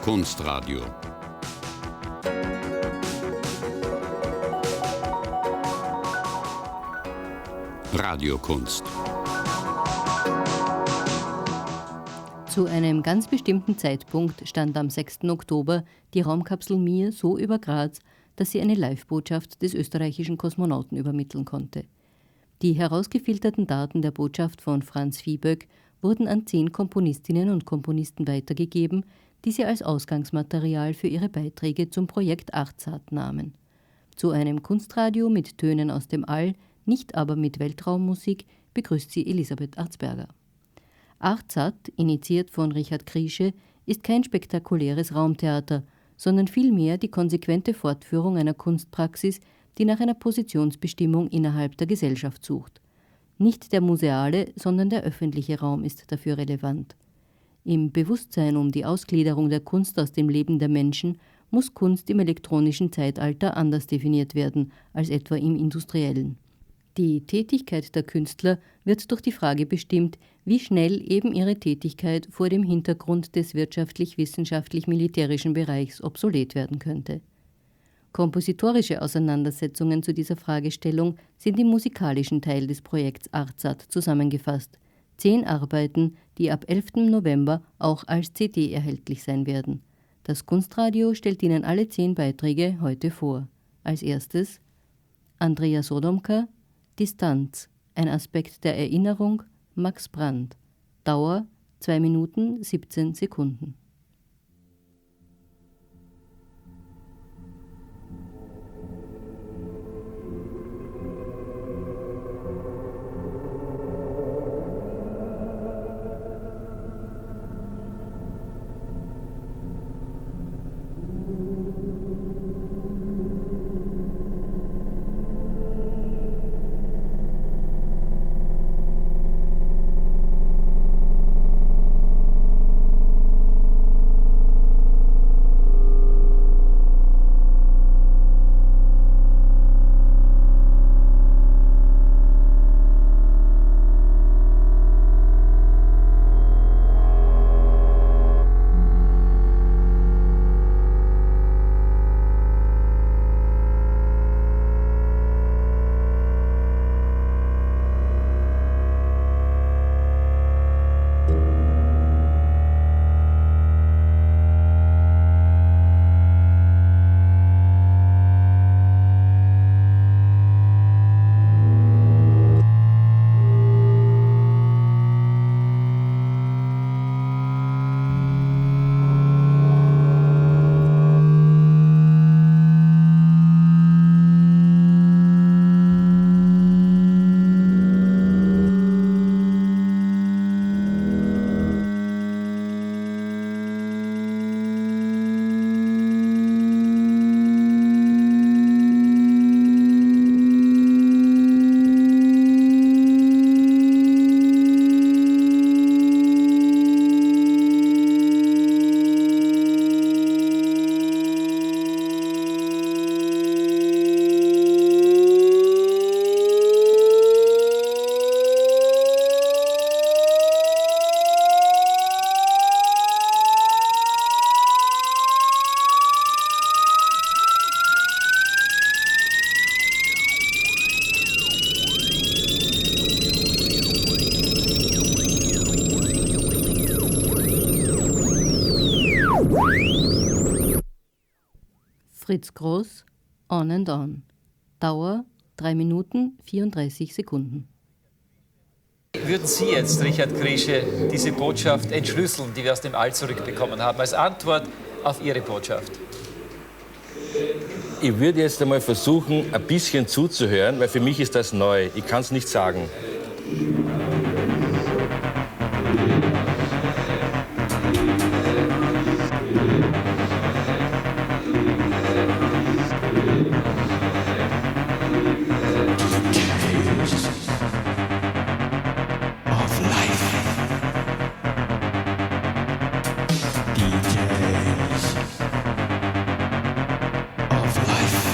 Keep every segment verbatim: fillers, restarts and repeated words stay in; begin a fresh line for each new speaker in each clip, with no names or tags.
Kunstradio. Radiokunst.
Zu einem ganz bestimmten Zeitpunkt stand am sechsten Oktober die Raumkapsel Mir so über Graz, dass sie eine Live-Botschaft des österreichischen Kosmonauten übermitteln konnte. Die herausgefilterten Daten der Botschaft von Franz Viehböck wurden an zehn Komponistinnen und Komponisten weitergegeben, die sie als Ausgangsmaterial für ihre Beiträge zum Projekt ARTSAT nahmen. Zu einem Kunstradio mit Tönen aus dem All, nicht aber mit Weltraummusik, begrüßt sie Elisabeth Arzberger. ARTSAT, initiiert von Richard Kriesche, ist kein spektakuläres Raumtheater, sondern vielmehr die konsequente Fortführung einer Kunstpraxis, die nach einer Positionsbestimmung innerhalb der Gesellschaft sucht. Nicht der museale, sondern der öffentliche Raum ist dafür relevant. Im Bewusstsein um die Ausgliederung der Kunst aus dem Leben der Menschen muss Kunst im elektronischen Zeitalter anders definiert werden als etwa im industriellen. Die Tätigkeit der Künstler wird durch die Frage bestimmt, wie schnell eben ihre Tätigkeit vor dem Hintergrund des wirtschaftlich-wissenschaftlich-militärischen Bereichs obsolet werden könnte. Kompositorische Auseinandersetzungen zu dieser Fragestellung sind im musikalischen Teil des Projekts ARTSAT zusammengefasst. Zehn Arbeiten, die ab elften November auch als C D erhältlich sein werden. Das Kunstradio stellt Ihnen alle zehn Beiträge heute vor. Als erstes Andrea Sodomka, Distanz, ein Aspekt der Erinnerung, Max Brand. Dauer zwei Minuten siebzehn Sekunden. Fritz Groß, On and On. Dauer drei Minuten vierunddreißig Sekunden.
Würden Sie jetzt, Richard Kriesche, diese Botschaft entschlüsseln, die wir aus dem All zurückbekommen haben, als Antwort auf Ihre Botschaft?
Ich würde jetzt einmal versuchen, ein bisschen zuzuhören, weil für mich ist das neu. Ich kann es nicht sagen.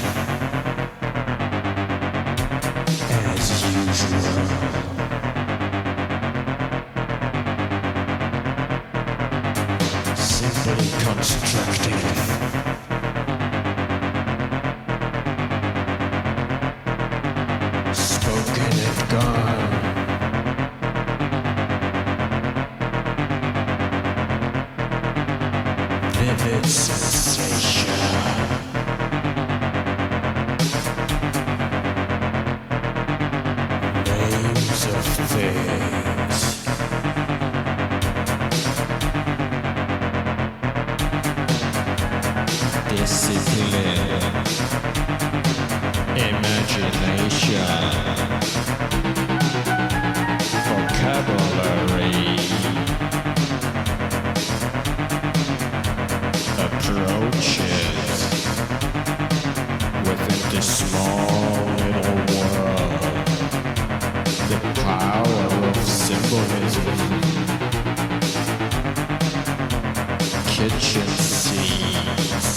As usual.
fully constructed. Spoken and gone. Vivid sensation. Names of things. Discipline. Imagination. Vocabulary. Approaches within this small little world. The power of symbolism. Kitchen scenes.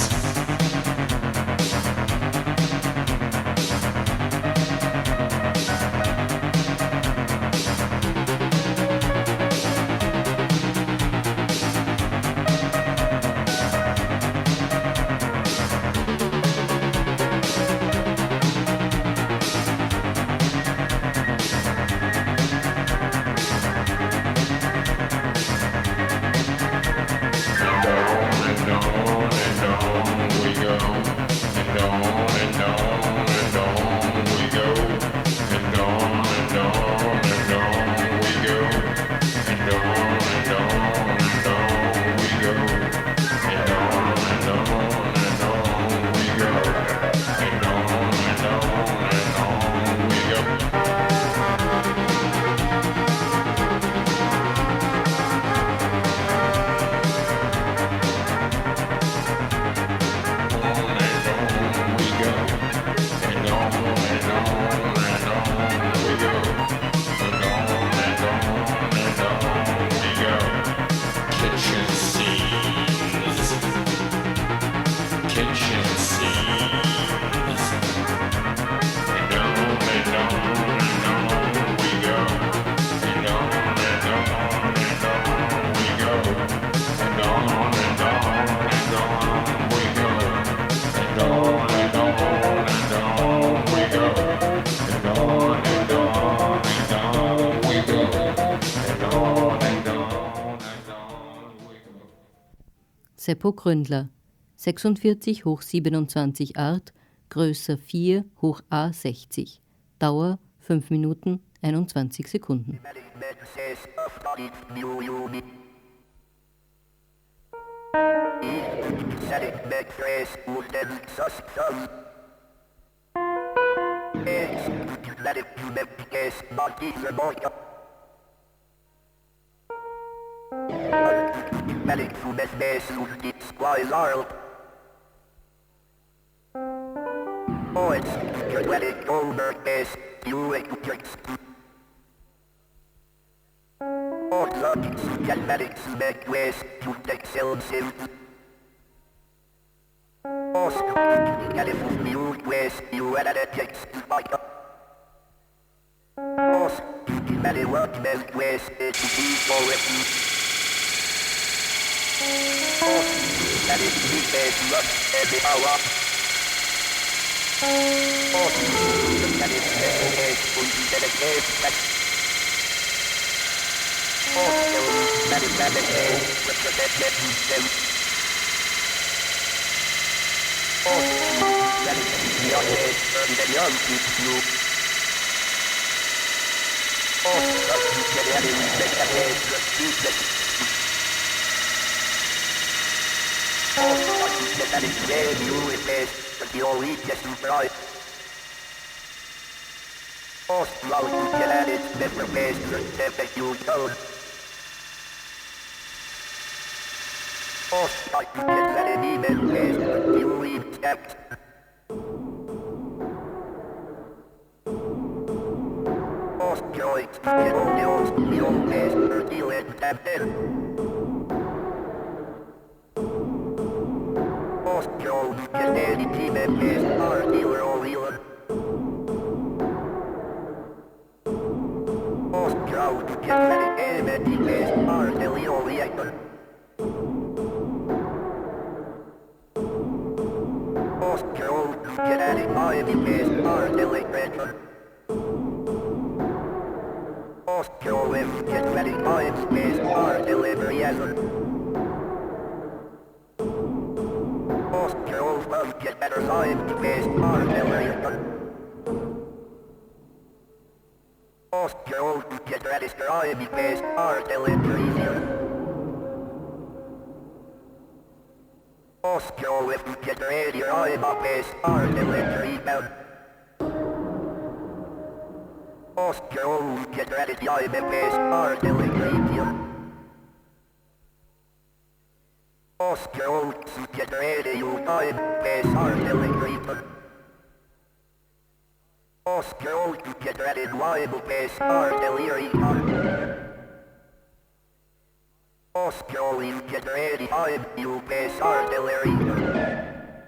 Seppo Gründler, sechsundvierzig hoch siebenundzwanzig Art, Größe vier hoch A sechzig, Dauer fünf Minuten einundzwanzig Sekunden.
Melk voor best best moet dit squares arl. Oh, it's good when it over best, you it tricks. Oh, look, it's get medic back west, you take selves in. Oh, so get it from you west, you at it takes like up. Oh, so get it work best west, it's you for it. That is the best luck every hour. Oh, that is the best for you that is best. Oh, that is the best for the best. Oh, that is the best for the young people. Oh, that is the best for the best. That is where you is best, but the only just right. Oh, slow you get at it, never best, step that you don't. Oh, slow you get at it, even best, but you leave steps. Oh, joy, get on the old, the old best, or deal it, step in. Joe, you can any team at best, or dealer or reeler. Oh, Joe, you can any team at best, or silly or reactor. Live artillery. Oscar with get ready time space car delivery as Oscar will get better time space car delivery. Oscar will get ready time space car delivery. Oscar with get ready time space car delivery. Oscar, get ready to I B P artillery. Oscar, get ready to I B P artillery. Oscar, get ready to I B P artillery. Oscar, get ready to I B P artillery.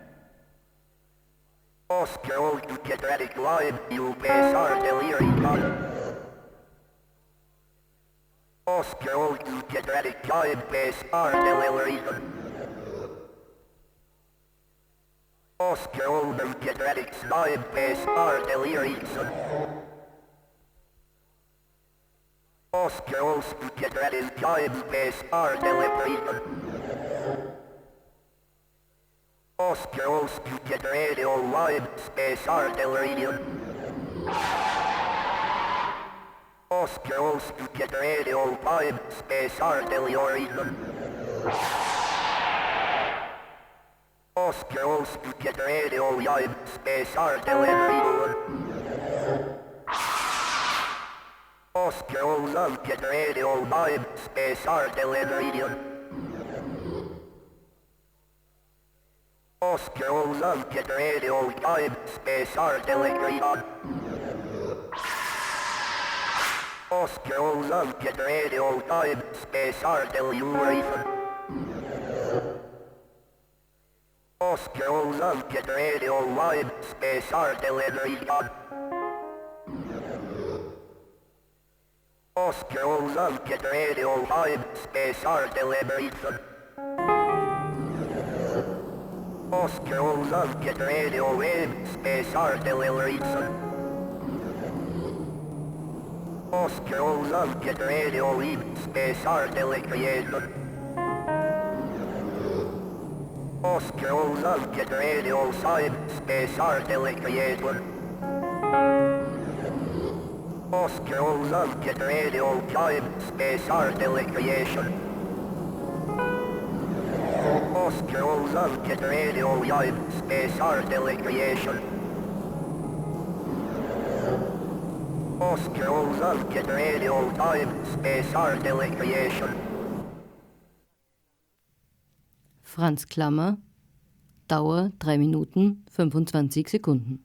Oscar, get ready to live, you pass artillery. Oscar, get ready to live, pass artillery. Oscar, get ready to live, pass artillery. Oscar, get ready to live, pass artillery. Oscar, get ready to live space artillery. Oscar, get ready to live space artillery. Oscar, get ready to live space artillery. Oscar, get ready to live space artillery. Oscar, get ready to live space artillery. Oscar, get ready to live space artillery. Oscar, get ready to live space artillery. Oscar, get ready to live space artillery. Oscar, get ready to live space artillery. Oscar, get ready to live space artillery. Oscar, get ready to live space artillery. Oscar, get ready to live space artillery. Oscar, get ready to live space artillery. Oscar, get ready to live space artillery.
Franz Klammer, Dauer drei Minuten fünfundzwanzig Sekunden.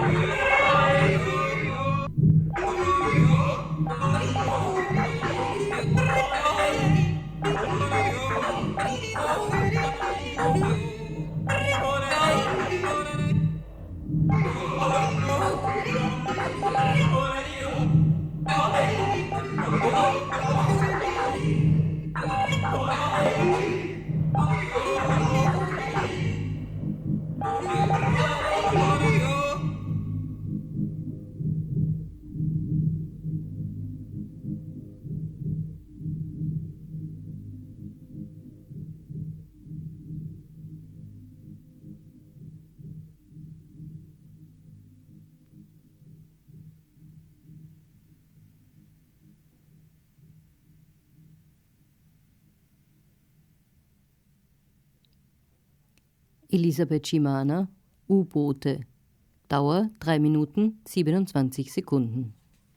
Elisabeth Schimaner, U-Boote. Dauer drei Minuten siebenundzwanzig Sekunden.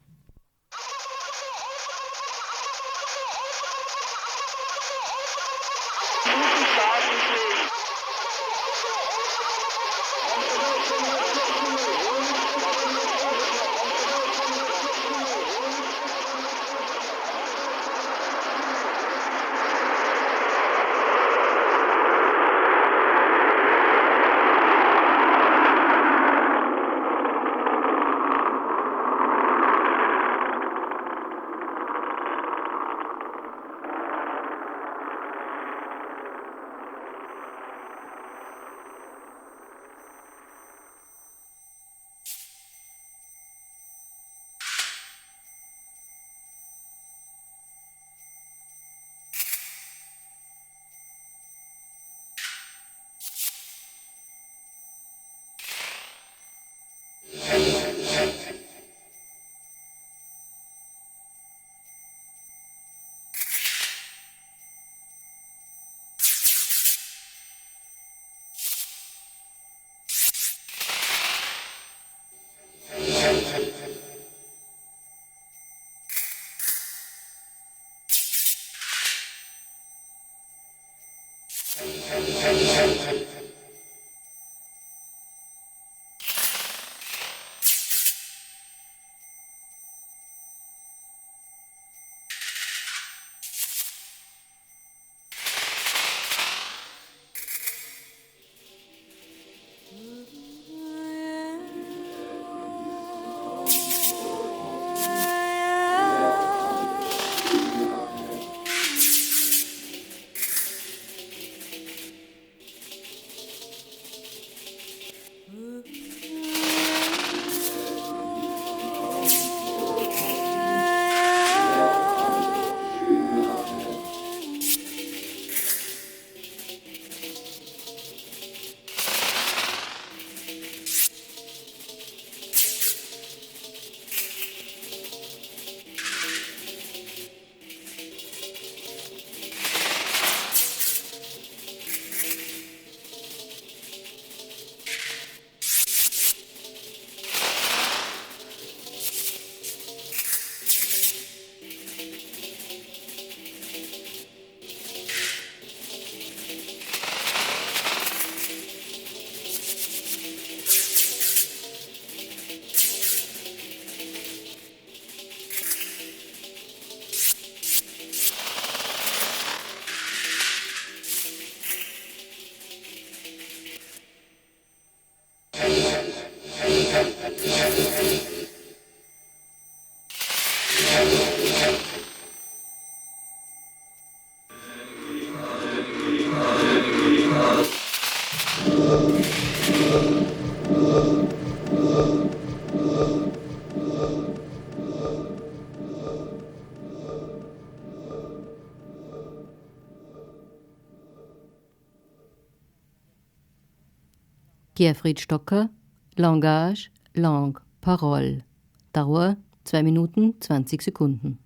Gerfried Stocker, Langage, Langue, Parole. Dauer zwei Minuten zwanzig Sekunden.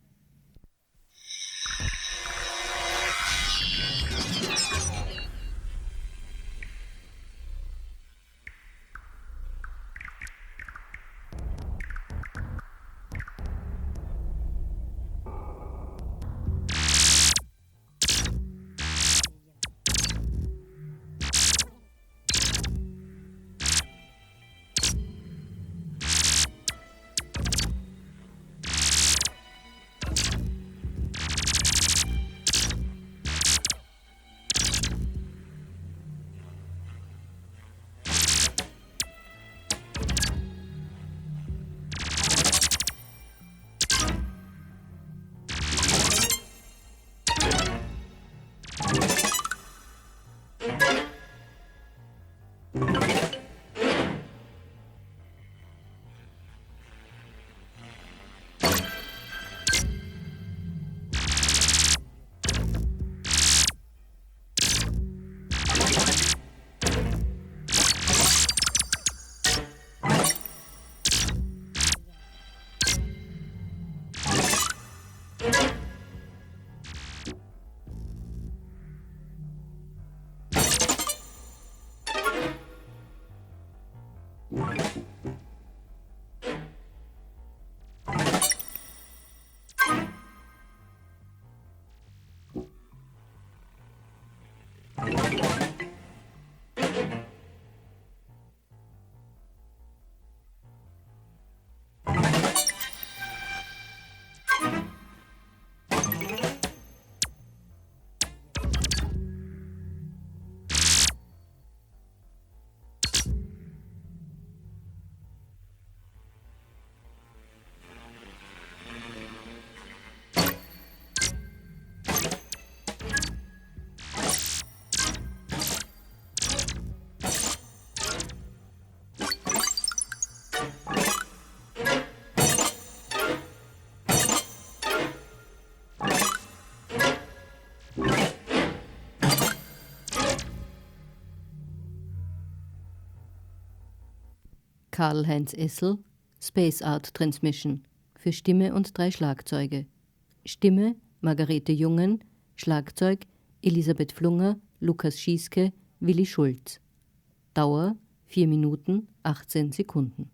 Karl-Heinz Essel, Space Art Transmission, für Stimme und drei Schlagzeuge. Stimme Margarete Jungen, Schlagzeug Elisabeth Flunger, Lukas Schieske, Willi Schulz. Dauer vier Minuten, achtzehn Sekunden.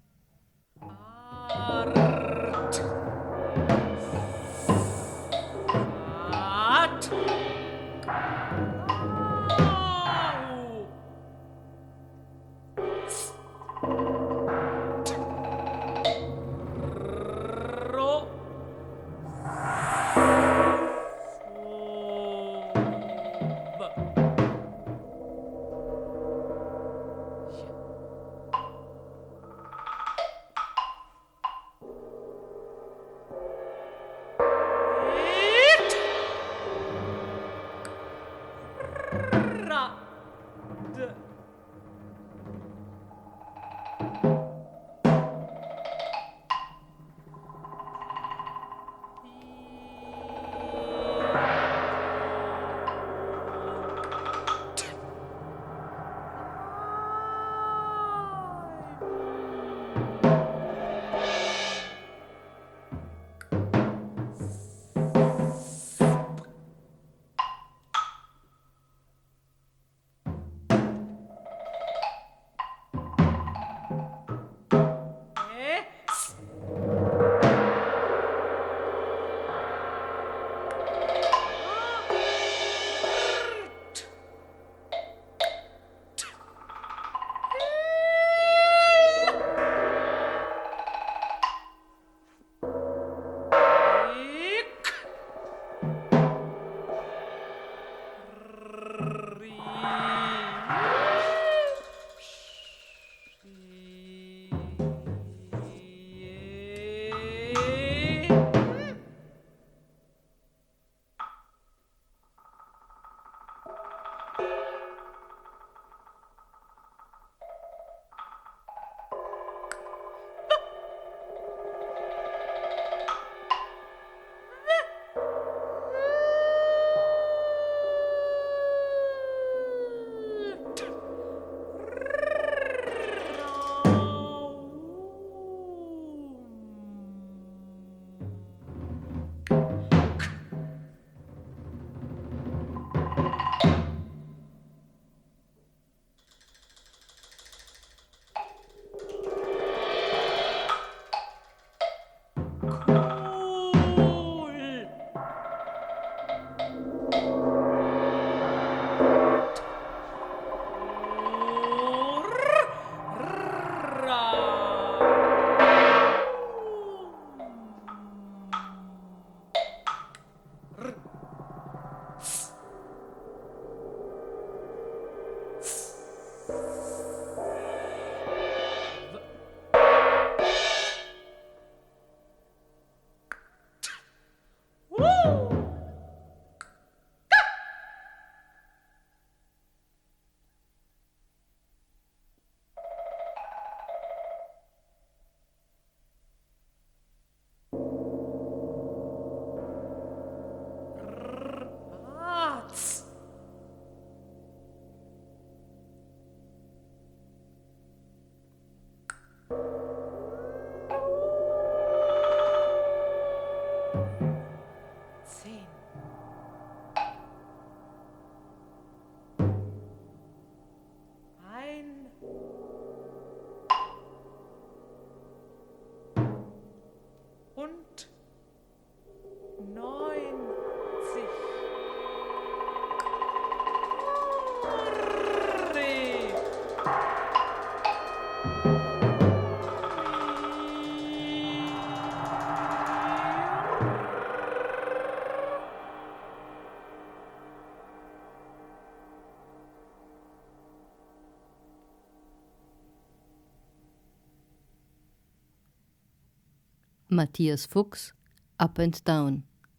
Matthias Fuchs, Up and Down.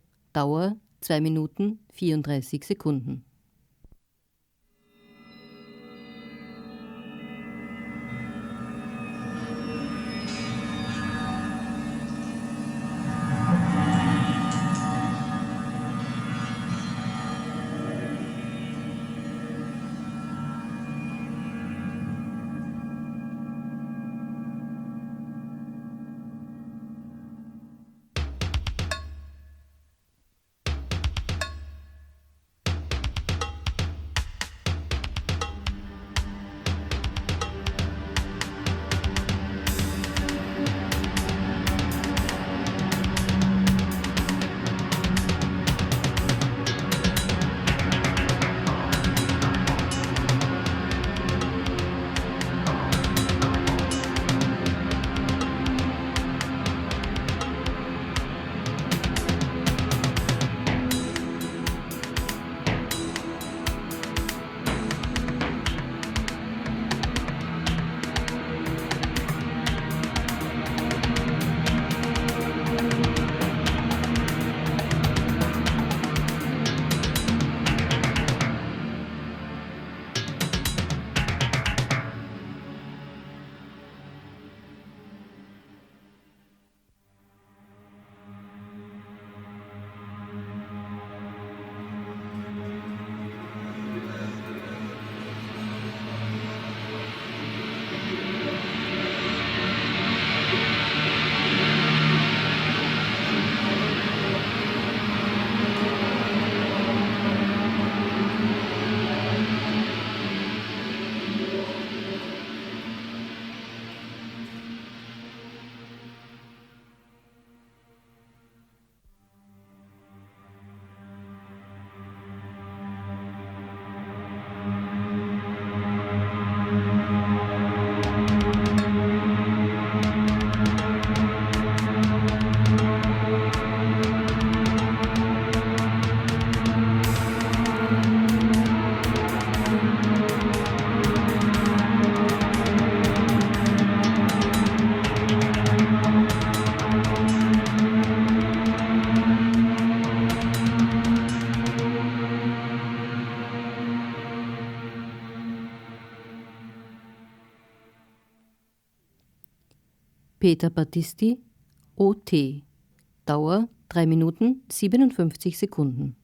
Dauer zwei Minuten, vierunddreißig Sekunden. Peter Battisti, O T. Dauer drei Minuten siebenundfünfzig Sekunden.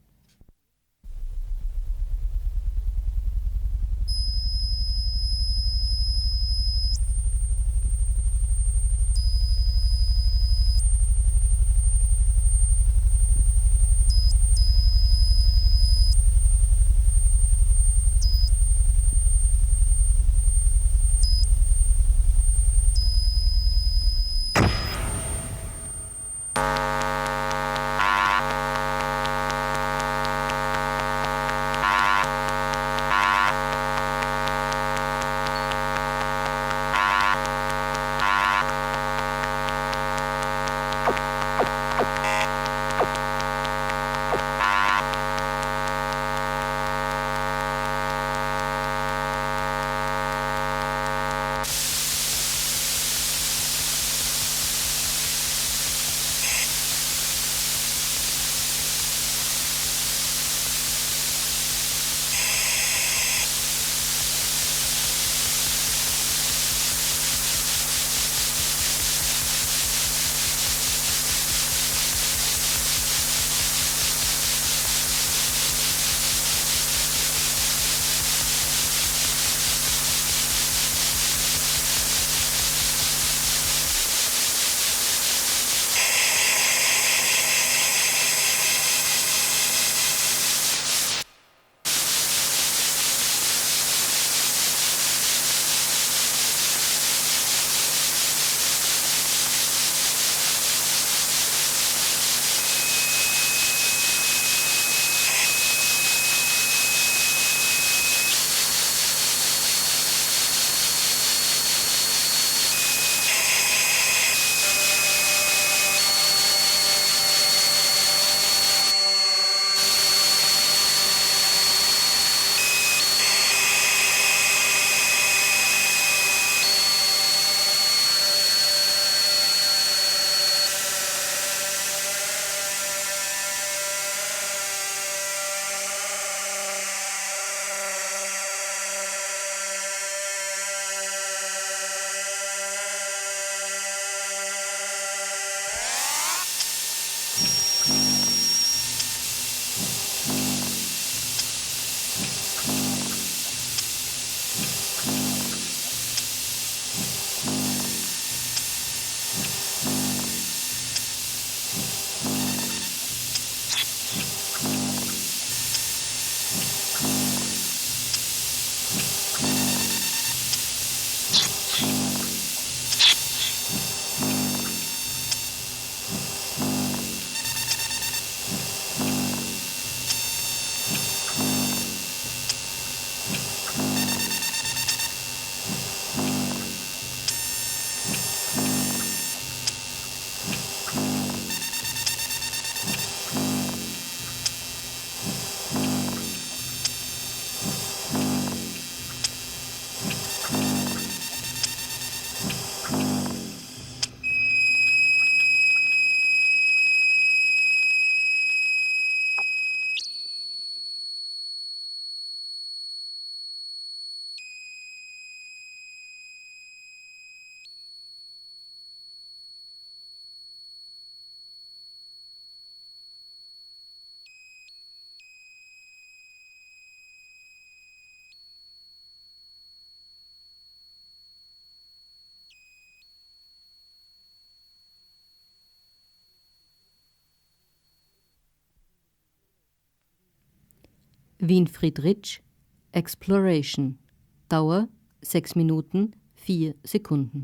Winfried Ritsch, Exploration. Dauer sechs Minuten vier Sekunden.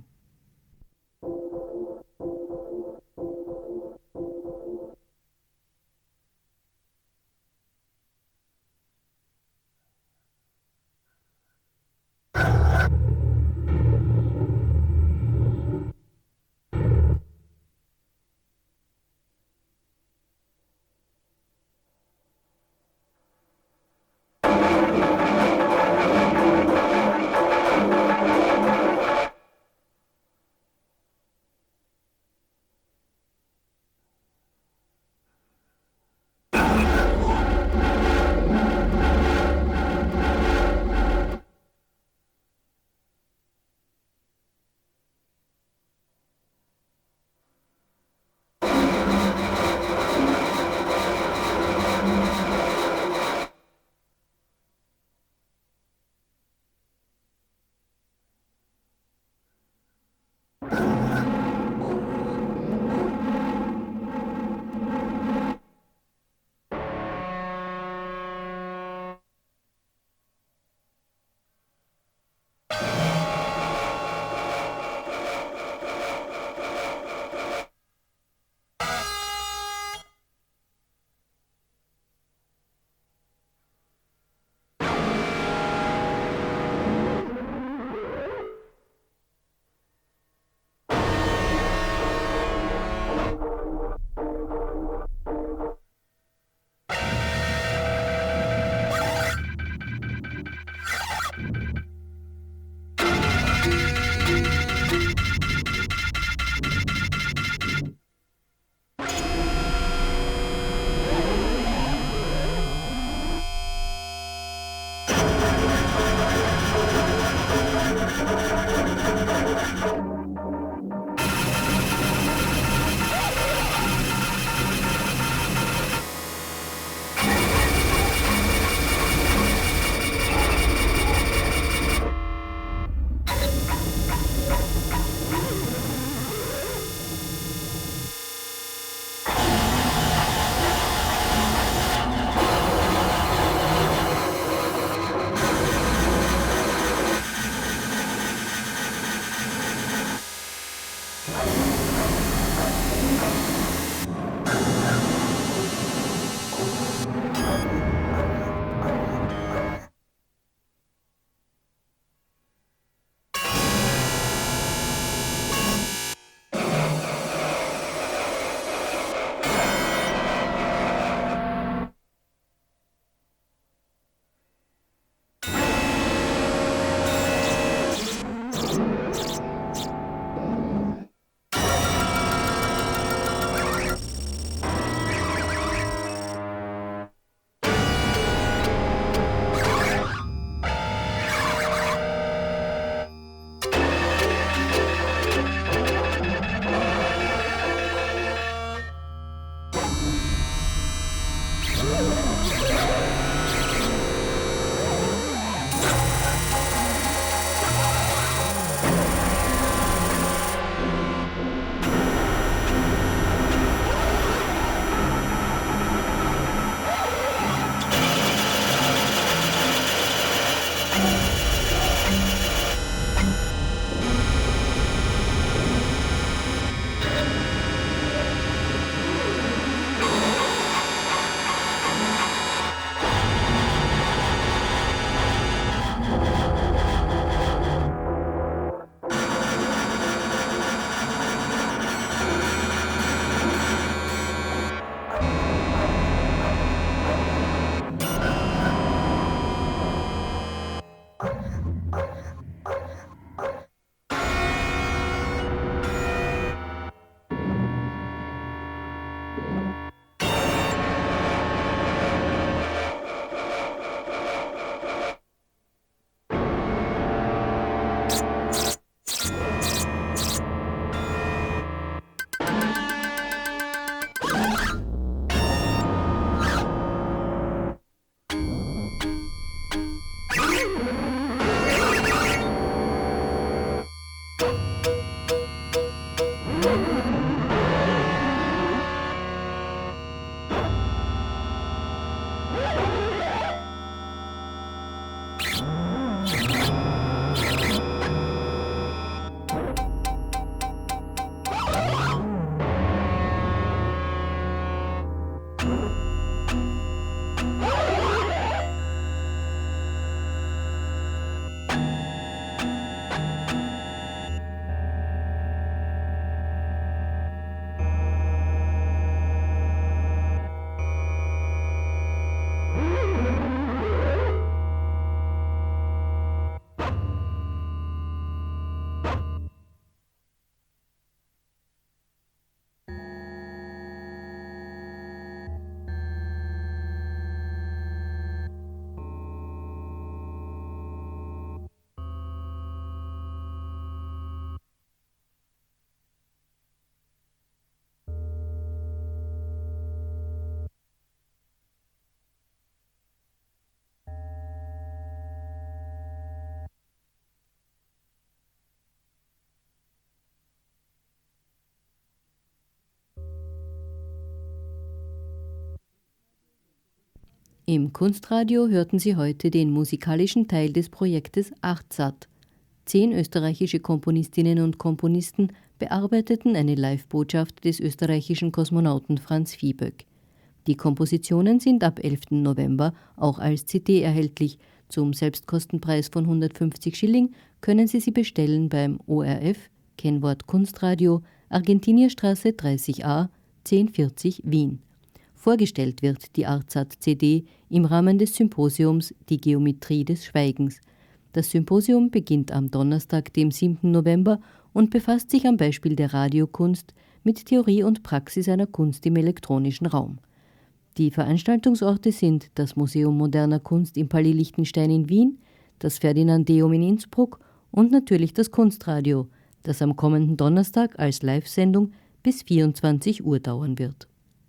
Im Kunstradio hörten Sie heute den musikalischen Teil des Projektes ARTSAT. Zehn österreichische Komponistinnen und Komponisten bearbeiteten eine Live-Botschaft des österreichischen Kosmonauten Franz Viehböck. Die Kompositionen sind ab elften November auch als C D erhältlich. Zum Selbstkostenpreis von hundertfünfzig Schilling können Sie sie bestellen beim O R F, Kennwort Kunstradio, Argentinierstraße dreißig a, zehn vierzig Wien. Vorgestellt wird die ARTSAT-C D im Rahmen des Symposiums Die Geometrie des Schweigens. Das Symposium beginnt am Donnerstag, dem siebten November und befasst sich am Beispiel der Radiokunst mit Theorie und Praxis einer Kunst im elektronischen Raum. Die Veranstaltungsorte sind das Museum Moderner Kunst im Palais Liechtenstein in Wien, das Ferdinandeum in Innsbruck und natürlich das Kunstradio, das am kommenden Donnerstag als Live-Sendung bis vierundzwanzig Uhr dauern wird.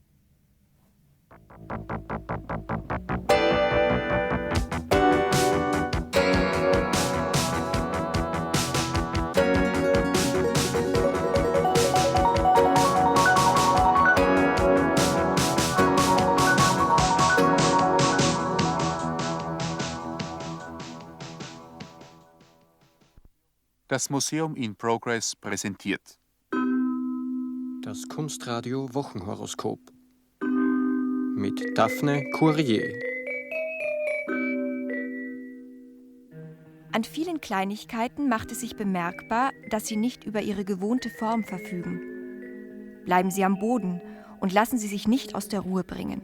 Das Museum in Progress präsentiert
das Kunstradio Wochenhoroskop mit Daphne Courier.
An vielen Kleinigkeiten macht es sich bemerkbar, dass Sie nicht über Ihre gewohnte Form verfügen. Bleiben Sie am Boden und lassen Sie sich nicht aus der Ruhe bringen.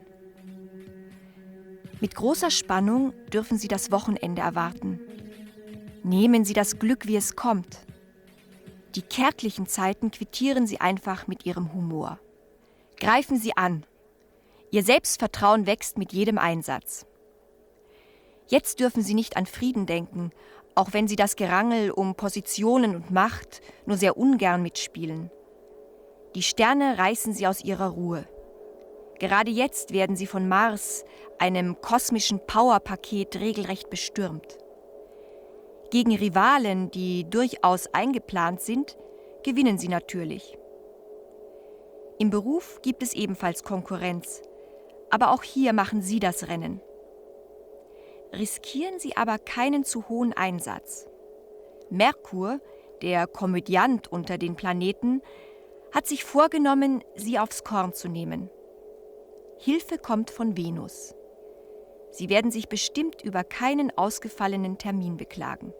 Mit großer Spannung dürfen Sie das Wochenende erwarten. Nehmen Sie das Glück, wie es kommt. Die kärglichen Zeiten quittieren Sie einfach mit Ihrem Humor. Greifen Sie an. Ihr Selbstvertrauen wächst mit jedem Einsatz. Jetzt dürfen Sie nicht an Frieden denken, auch wenn Sie das Gerangel um Positionen und Macht nur sehr ungern mitspielen. Die Sterne reißen Sie aus Ihrer Ruhe. Gerade jetzt werden Sie von Mars, einem kosmischen Powerpaket, regelrecht bestürmt. Gegen Rivalen, die durchaus eingeplant sind, gewinnen Sie natürlich. Im Beruf gibt es ebenfalls Konkurrenz, aber auch hier machen Sie das Rennen. Riskieren Sie aber keinen zu hohen Einsatz. Merkur, der Komödiant unter den Planeten, hat sich vorgenommen, Sie aufs Korn zu nehmen. Hilfe kommt von Venus. Sie werden sich bestimmt über keinen ausgefallenen Termin beklagen.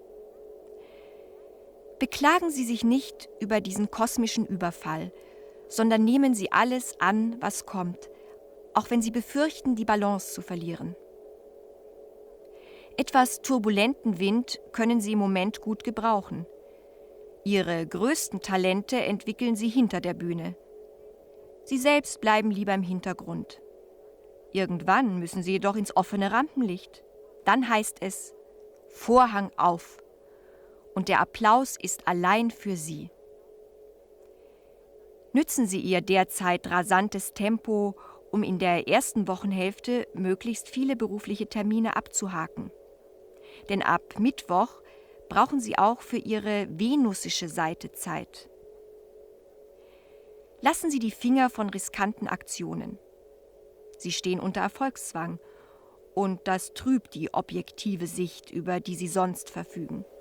Beklagen Sie sich nicht über diesen kosmischen Überfall, sondern nehmen Sie alles an, was kommt, auch wenn Sie befürchten, die Balance zu verlieren. Etwas turbulenten Wind können Sie im Moment gut gebrauchen. Ihre größten Talente entwickeln Sie hinter der Bühne. Sie selbst bleiben lieber im Hintergrund. Irgendwann müssen Sie jedoch ins offene Rampenlicht. Dann heißt es: Vorhang auf. Und der Applaus ist allein für Sie. Nützen Sie Ihr derzeit rasantes Tempo, um in der ersten Wochenhälfte möglichst viele berufliche Termine abzuhaken. Denn ab Mittwoch brauchen Sie auch für Ihre venusische Seite Zeit. Lassen Sie die Finger von riskanten Aktionen. Sie stehen unter Erfolgszwang und das trübt die objektive Sicht, über die Sie sonst verfügen.